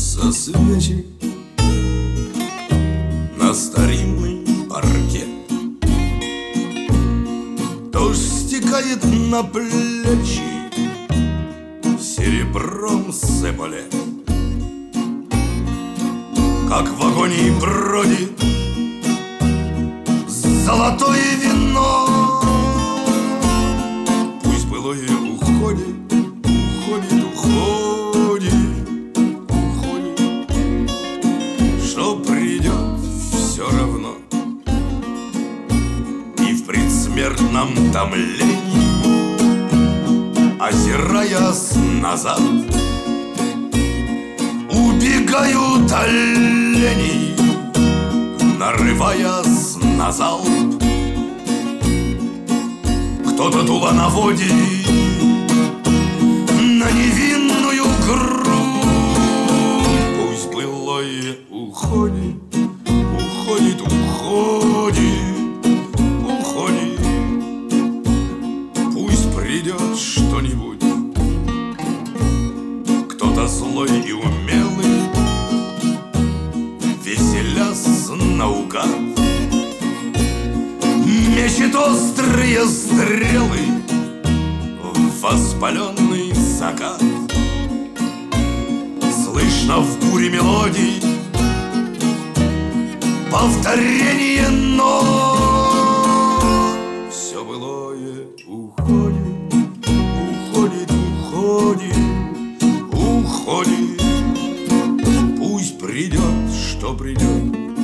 Зажигаются свечи на старинной парке. Дождь стекает на плечи, серебром сыпали. Как в агонии бродит золотое вино. Пусть былое уходит, уходит, уходит, уходит, что придет все равно. И в предсмертном томлении, озираясь назад, убегают олени, нарываясь на залп. Кто-то дуло наводит на невинную грудь. Пусть былое уходит, уходит, уходит, уходит. Пусть придет что-нибудь, кто-то злой и умелый, веселясь наугад, мечет острые стрелы в воспаленный закат. Слышно в буре мелодий повторение нот. Все былое уходит, уходит, уходит, уходит. Пусть придет, что придет.